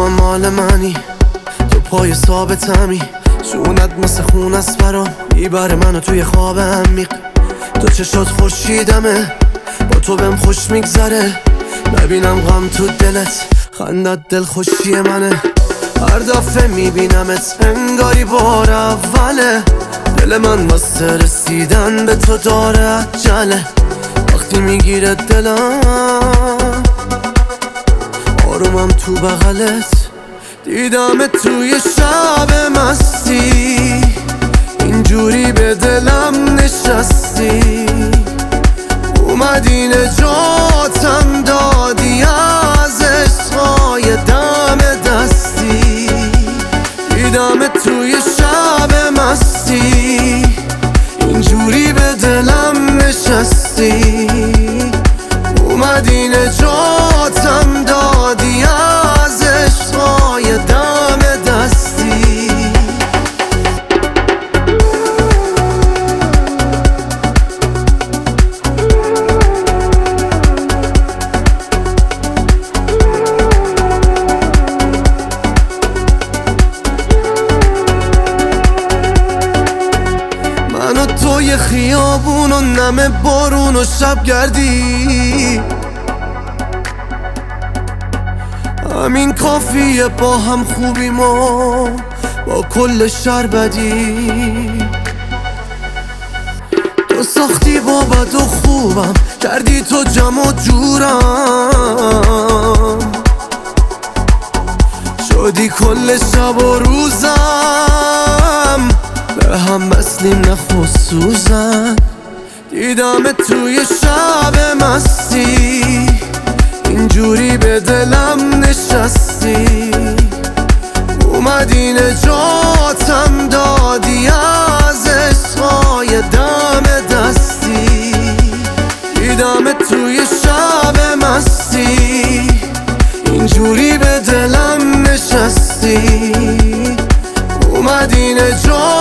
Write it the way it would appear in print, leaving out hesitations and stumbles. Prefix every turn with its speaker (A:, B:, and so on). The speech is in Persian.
A: هم مال منی، تو پای ثابتمی، جونت مثل خون است برام، میبره منو توی خواب عمیق. تو چشات خورشیدمه، با تو بهم خوش میگذره، نبینم غم تو دلت، خندت دل خوشی منه. هر دفعه میبینمت انگاری بار اوله، دل من واسه رسیدن به تو داره عجله. وقتی میگیره دلم آرومم تو بغلت، دیدمت توی شب مستی، اینجوری به دلم نشستی، اومدی نجاتم دادی از عشقای دم دستی. دیدمت توی شب مستی، اینجوری به دلم نشستی، اومدی نجاتم دادی از عشقای دم دستی. من و توی خیابون و نم بارون و شب گردی، همین کافیه با هم خوبیم و با کل شهر بدی. تو ساختی با بد و خوبم، کردی تو جمع و جورم، شدی کل شب و روزم، به هم مثلیم نه خصوصا. دیدمت توی شب مستی، اینجوری به دلم نشستی، اومدی نجاتم دادی از عشقای دم دستی. دیدمت توی شب مستی، اینجوری به دلم نشستی، اومدی نجاتم